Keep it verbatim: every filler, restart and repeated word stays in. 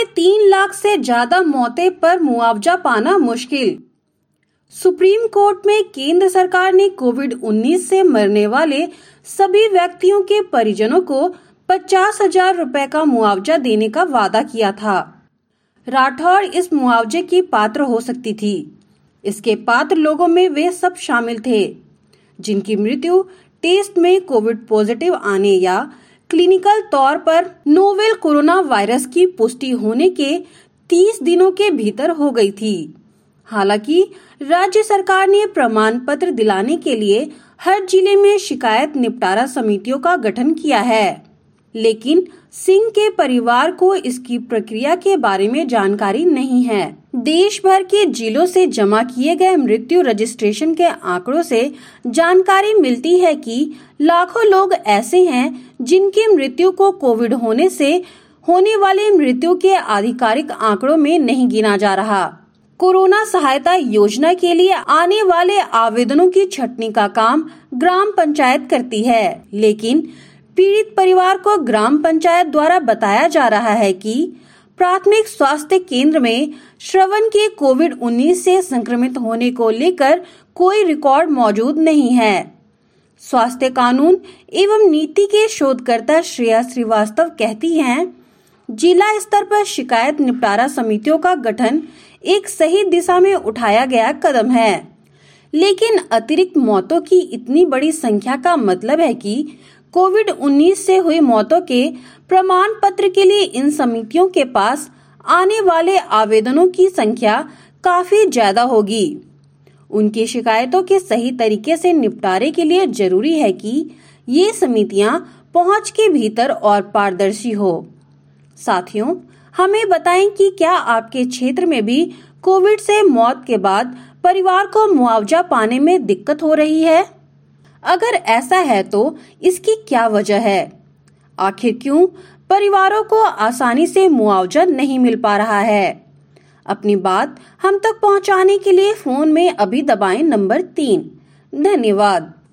साढ़े तीन लाख से ज्यादा मौतें पर मुआवजा पाना मुश्किल। सुप्रीम कोर्ट में केंद्र सरकार ने कोविड उन्नीस से मरने वाले सभी व्यक्तियों के परिजनों को पचास हजार रुपए का मुआवजा देने का वादा किया था। राठौड़ इस मुआवजे की पात्र हो सकती थी। इसके पात्र लोगों में वे सब शामिल थे जिनकी मृत्यु टेस्ट में कोविड पॉजिटिव आने या क्लिनिकल तौर पर नोवेल कोरोना वायरस की पुष्टि होने के तीस दिनों के भीतर हो गई थी। हालांकि राज्य सरकार ने प्रमाण पत्र दिलाने के लिए हर जिले में शिकायत निपटारा समितियों का गठन किया है, लेकिन सिंह के परिवार को इसकी प्रक्रिया के बारे में जानकारी नहीं है। देश भर के जिलों से जमा किए गए मृत्यु रजिस्ट्रेशन के आंकड़ों से जानकारी मिलती है कि लाखों लोग ऐसे हैं जिनकी मृत्यु को कोविड होने से होने वाले मृत्यु के आधिकारिक आंकड़ों में नहीं गिना जा रहा। कोरोना सहायता योजना के लिए आने वाले आवेदनों की छंटनी का काम ग्राम पंचायत करती है, लेकिन पीड़ित परिवार को ग्राम पंचायत द्वारा बताया जा रहा है कि प्राथमिक स्वास्थ्य केंद्र में श्रवण के कोविड उन्नीस से संक्रमित होने को लेकर कोई रिकॉर्ड मौजूद नहीं है। स्वास्थ्य कानून एवं नीति के शोधकर्ता श्रेया श्रीवास्तव कहती हैं, जिला स्तर पर शिकायत निपटारा समितियों का गठन एक सही दिशा में उठाया गया कदम है, लेकिन अतिरिक्त मौतों की इतनी बड़ी संख्या का मतलब है कि कोविड उन्नीस से हुई मौतों के प्रमाण पत्र के लिए इन समितियों के पास आने वाले आवेदनों की संख्या काफी ज्यादा होगी। उनकी शिकायतों के सही तरीके से निपटारे के लिए जरूरी है कि ये समितियां पहुंच के भीतर और पारदर्शी हो। साथियों, हमें बताएं कि क्या आपके क्षेत्र में भी कोविड से मौत के बाद परिवार को मुआवजा पाने में दिक्कत हो रही है? अगर ऐसा है तो इसकी क्या वजह है? आखिर क्यों परिवारों को आसानी से मुआवजा नहीं मिल पा रहा है? अपनी बात हम तक पहुंचाने के लिए फोन में अभी दबाएं नंबर तीन। धन्यवाद।